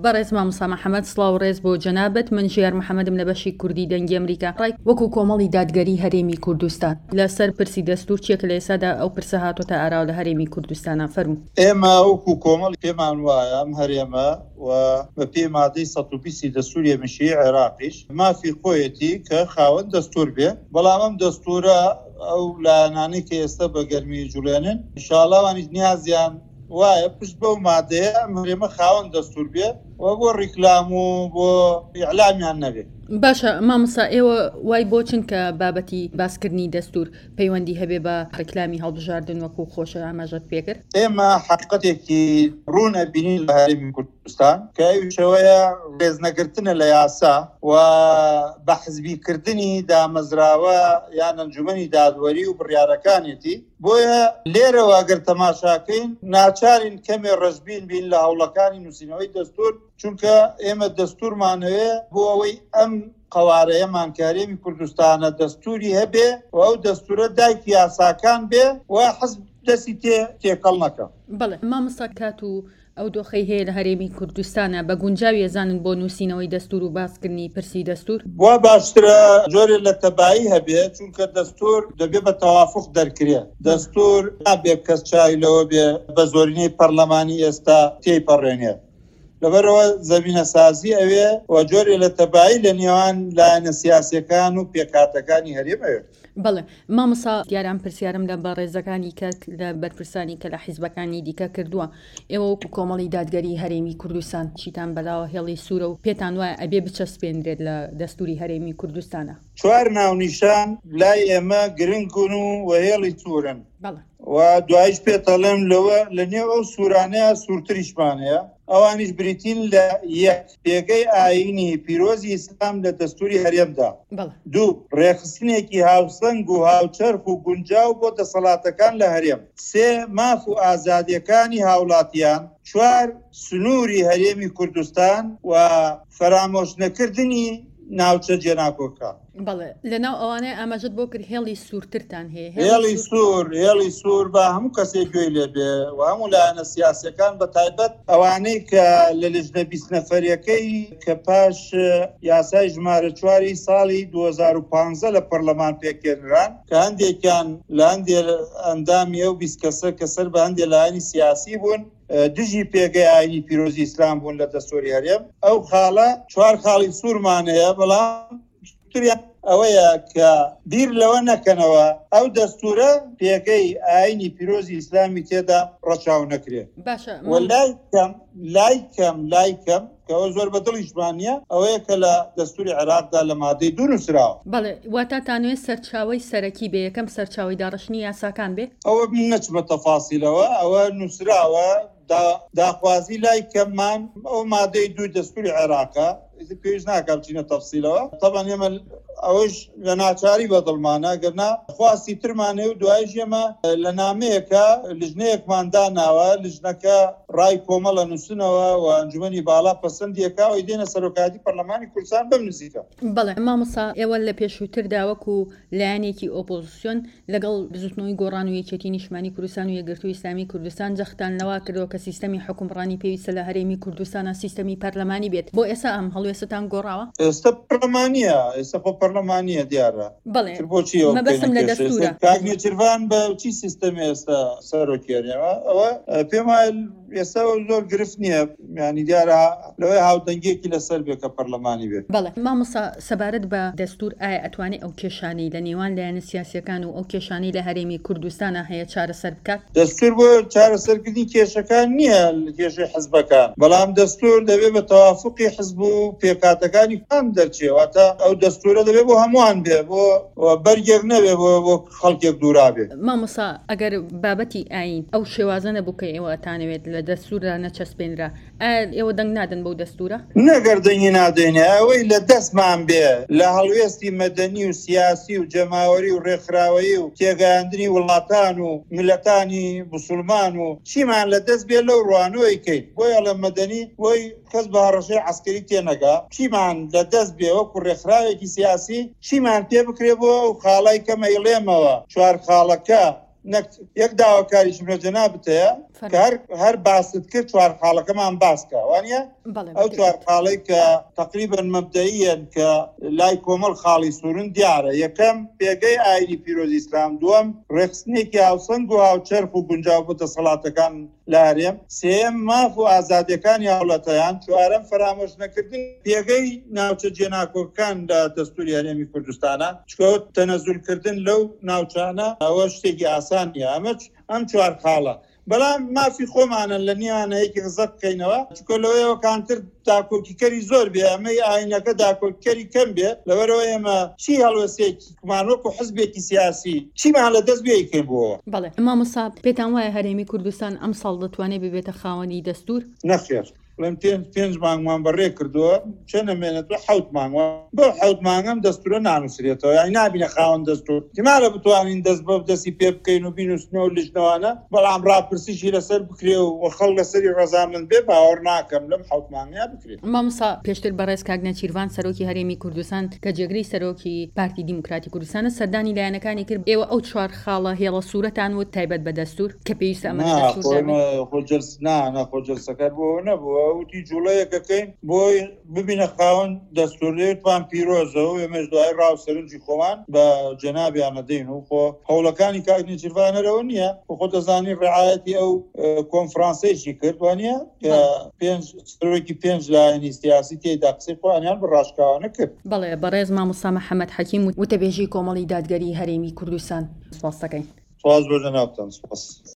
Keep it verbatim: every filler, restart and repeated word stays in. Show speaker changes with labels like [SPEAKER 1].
[SPEAKER 1] بەڕێز مامۆستا محەممەد سڵاو ڕێز بۆ جەنابەت من ژیار محەممەدم لە بەشی کوردی دەنگی ئەمریکا ڕای وەکو کۆمەڵی دادگەری هەرێمی کوردستان لەسەر پرسی دەستور چیەکە لە ئێسادا ئەو پرسە هاتۆتە ئاراو لە هەرێمی کوردستانە فەرموو.
[SPEAKER 2] ئێمە وەکو کۆمەڵی پێمان وایە ئەم هەرێمە و بە پێی مادەی سەد و بیست دەستوری هەمیشەیی عێراقیش مافی خۆیەتی کە خاوەن دەستور بێ، بەڵام ئەم دەستورە ئەو لایەنانەی کە ئێستا بە گەرمی جوڵێنن ئینشاڵڵا نیازیان وایە پشت بەو مادەیە ئەم هەرێمە خاوەن دەستور بێ و بۆ ڕیکلام و بۆ ئیعلامیان نەبێت.
[SPEAKER 1] باشە مامۆستا ئێوە وای بۆچن کە بابەتی باسکردنی دەستور پەیوەندی هەبێ بە ڕیکلامی هەڵبژاردن وەکو خۆشە ئاماژەت پێکرد؟
[SPEAKER 2] ئێمە حقیقەتێکی ڕوون ئەبینین لە هەرێمی کوردستان کە ئەویشەوەیە ڕێزنەگرتنە لە یاسا و بە حزبیکردنی دامەزراوە یان ئەنجومەنی دادوەری و بڕیارەکانێتی، بۆیە لێرەوە ئەگەر تەماشاکەین ناچارین کەمێ ڕەشبین بین لە هەوڵەکانی نووسینەوەی دەستور، چونکە ئێمە دەستورمانەوێ بۆ ئەوەی ئەم قەوارەیەمان کە هەرێمی کوردستانە دەستوری هەبێ و ئەو دەستورە دایکی یاساکان بێ و حزب دەستی تێ تێکەڵ نەکە.
[SPEAKER 1] بەڵێ مامۆستا کات و ئەو دۆخەی هەیە لە هەرێمی کوردستانە بە گونجاوی ێزانن بۆ نووسینەوەی دەستور و باسکردنی پرسی دەستور؟
[SPEAKER 2] وا باشترە جۆرێ لە تەبایی هەبێت، چونکە دەستور دەبێ بە تەوافق دەرکرێت. دەستور نابێت کەس چاویلەوە بێ بە زۆرینەی پەرلەمانی ئێستا تێیپەڕێنێت. لەبەرەوە زەمینە سازی ئەوێ و جۆرێ لە تەبایی لە نێوان لایەنە سیاسیەکان و پێکهاتەکانی هەرێمەوێت.
[SPEAKER 1] بەڵێ مامۆستا دیاران پرسیارم لە بەڕێزەکانی کە لە بەرپرسانی کە لە حیزبەکانی دیکە کردووە، ئێوە وەکو کۆمەڵی دادگەری هەرێمی کوردستان چیتان بەلاوە هێڵی سوورە و پێتان وایە ئەبێ بچەسپێنرێت لە دەستوری هەرێمی کوردستانە؟
[SPEAKER 2] چوار ناونیشان لای ئێمە گرنگن و وهێڵی سوورن و دوایش پێتەڵێم لەوە لە نێو ئەو سوورانەیە سوورتریشمانەیە، ئەوانیش بریتین لە یەک پێگەی ئاینی پیرۆزی ئیسلام لە دەستوری هەرێمدا، دوو ڕێخستنێکی هاوسەنگ و هاوچەرخ و گونجاو بۆ دەسەڵاتەکان لە هەرێم، سێ ماف و ئازادیەکانی هاوڵاتیان، چوار سنووری هەرێمی کوردستان و فەرامۆش نەکردنی ناوچە جێناکۆکە.
[SPEAKER 1] بەڵێ لەناو ئەوانەیە ئاماژەت بۆ کرد هێڵی سوورترتان هەیە؟
[SPEAKER 2] هێڵی سوور هێڵی سوور بە هەموو کەسێک گوێی لێبێ و هەموو لایەنە سیاسیەکان بە تایبەت ئەوانەی کە لە لیژنە بیست نەفەریەکەی کە پاش یاسای ژمارە چواری ساڵی دوو هەزار و پانزە لە پەرلەمان پێکێنران کە هەندێکیان لە هەندێک ئەندامی ئەو بیست کەسە کە سەر بە هەندێک لایەنی سیاسی بوون دژی پێگەی ئاینی پیرۆزی ئیسلام بوون لە دەستوری هەرێم، ئەو خاڵە چوار خاڵی سوورمان هەیە، بەڵام ئەوەیە کە بیر لەوە نەکەنەوە ئەو دەستورە پێگەی ئاینی پیرۆزی ئیسلامی تێدا ڕەچاو نەکرێت. لای کەم لای کەم لای کەم کەەوە زۆر بە دڵیشمانە ئەوەیە کە لە دەستوری عێراقدا لە مادەی دوو نووسراوە.
[SPEAKER 1] بەڵێ واتاتانوێت سەرچاوی سەرەکی بێ، یەکەم سەرچاوی داڕشنی یاساکان بێ؟
[SPEAKER 2] ئەوە نەچمە تەفاسیلەوە، ئەوە نووسراوە داخوازی لای کەممان ئەو مادەی دوو دەستوری عێراقە پێش ناکەم چینە تەفسیلەوە. تەبەن ئێمە ئەوەش لە ناچاری بەدڵمانە گەرنا خواستی ترمانێ و دوای ژێمە لە نامەیەکە لیژنەیەکماندا ناوە، لیژنەکە ڕای کۆمەڵە نووسنەوە و ئەنجومەنی باڵا پەسەندیەکە ئەوی دێنە سەرۆکاتی پەرلەمانی کوردستان بەم نزیکە.
[SPEAKER 1] بەڵێ مامۆستا ئێوە لە پێشووتردا وەکو لایەنێکی ئۆپۆزیسیۆن لەگەڵ بزوتنەوەی گۆڕان و یەکێتی نیشتمانی کوردستان و یەکگرتووی ئیسلامی کوردستان جەختان لەوا کردەوە کە سیستەمی حکومڕانی پێویستە لە هەرێمی کوردستانە سیستەمی پەرلەمانی بێت. بۆ ئێستا ئەم هەڵوێستتان گۆڕاوە؟
[SPEAKER 2] ئێستا پەرلەمانیە، ئێستا پەرلەمانیە دیارە.
[SPEAKER 1] بەڵێ
[SPEAKER 2] بۆچی
[SPEAKER 1] مەبەستم لە دەستورە
[SPEAKER 2] کاگنێچیروان بە چی سیستەمی ئێستا سەرۆکێنەوە؟ ئەوە پێم وایە ئێستا زۆر گرفت نییە، ینی دیارە لەوەی هاودەنگێکی لەسەر بێ کە پەرلەمانی بێت.
[SPEAKER 1] بەڵێ مامۆستا سەبارەت بە دەستور ئایا ئەتوانێت ئەو کێشانەی لە نێوان لایەنە سیاسیەکان و ئەو کێشانەی لە هەرێمی کوردستانە هەیە چارەسەر بکات؟
[SPEAKER 2] دەستور بۆ چارەسەرکردنی کێشەکان نییە لە کێشەی حزبەکان، بەڵام دەستور دەبێت بە تەوافقی حزب و پێکهاتەکانی خام دەرچێواتە ئەو دەستورە دەبێت بۆ هەمووان بێ، بۆ بەرگێک نەبێ بۆ خەڵکێک دوورابێ.
[SPEAKER 1] مامۆستا ئەگەر بابەتی ئاین ئەو شێوازە نەبوو کە ئێوە ئەتانەوێت لە دەستوردا نەچەسپێنرا، ئایا ئێوە دەنگ نادەن بەو دەستورە؟
[SPEAKER 2] نەگەر دەنگی نادەینێ، ئەوەی لە دەستمان بێ لە هەڵوێستی مەدەنی و سیاسی و جەماوەری و ڕێکخراوەیی و تێگەیاندنی وڵاتان و میلەتانی موسڵمان و چیمان لە دەست بێ لەو ڕوانەوەی کەیت، بۆیە لە مەدەنی وەی کەس بە هەڕەشەی عەسکەری تێنەگا، چیمان لە دەست بێ وەکو ڕێکخراوێکی سیاسی چیمان پێ بکرێ بۆ ئەو خاڵای کە مەیڵێمەوە چوار خاڵەکە یەک داواکاریشم لە جەنابەتەیە کە هەر باست کرد چوار خاڵەکەمان باسکە وانە ئەو چوار خاڵی کە تقریبن مەبدەئیەن کە لای کۆمەڵ خاڵی سوورن دیارە. یەکەم پێگەی ئاینی پیرۆزی ئیسلام، دووەم ڕێخستنێکی هاوسەنگ و هاوچەرخ و گونجاو بۆ دەسەڵاتەکان لە هەرێم، سێم ماف و ئازادیەکانی هاوڵاتیان، چوارەم فرامۆش نەکردن پێگەی ناوچە جێناکۆکان لە دەستوری هەرێمی کوردستانە، چکە تەنەزولکردن لەو ناوچانە ئەوە شتێکی ئاسان نیە. ئەمە ئەم چوار خاڵە بەڵام مافی خۆمانە لە نیوانەیەکی غزەت بکەینەوە، چکە لەوەیەوە کانتر داکۆکیکەری زۆر بێ، ئەمەی ئاینەکە داکۆکیکەری کەم بێ، لەوەرەوە ئێمە چی هەڵوەسێکمانۆک و حزبێکی سیاسی چیمان لە دەست بێکەین بووەوە.
[SPEAKER 1] بەڵێ مامۆستا پێتان وایە هەرێمی کوردستان ئەم ساڵ دەتوانێت ببێتە خاوەنی دەستور؟
[SPEAKER 2] نەخێر، لەم پێنج مانگمان بەڕێ کردووە، چە نەمێنێتەوە حەوت مانگوە، بۆ حەوت مانگەم دەستورە نانووسرێتەوە، یانی نابینە خاوەن دەستور. احتیمالە بتوانین دەست بە دەستی پێ بکەین و بینوسنەوە و لیژنەوانە، بەڵام ڕاپرسیشی لەسەر بکرێ و خەڵک لەسەری ڕەزامەند بێ باوەڕ ناکەم لەم حەوت مانگەیە بکرێت.
[SPEAKER 1] مامۆستا پێشتر بەڕێز کاک نەچیروان سەرۆکی هەرێمی کوردستان کە جێگرەی سەرۆکی پارتی دیموکراتی کوردستانە سەردانی لایەنەکانی کرد، ئێوە ئەو چوار خاڵە هێڵە سوورەتان وت تایبەت بە دەستور کە پێویستە ئەمە
[SPEAKER 2] خۆجەلسەکە بۆ نەبووە، وتی جوڵەیەکەکەین بۆی ببینە خاوەن دەستوریتوان پیرۆزەوە، ئێمەش دوای ڕاوسەرنجی خۆمان بە جەنابیانە دەین و خۆ هەوڵەکانی کاک نەچیروانەرەوە نییە، خۆ دەزانی ڕعایەتی ئەو کۆنفرانسێکی کردوانە کە پێنج سەرۆکی پێنج لایەنی سیاسی تێدا قسەی خۆیان بەڕاشکاوانە کرد.
[SPEAKER 1] بەڵێ بەڕێز مامۆستا محەممەد حەکیم وتەبێژی کۆمەڵی دادگەری هەرێمی کوردستان سپاس دەکەین.
[SPEAKER 2] سپاس بۆ جەنابتان. سپاس.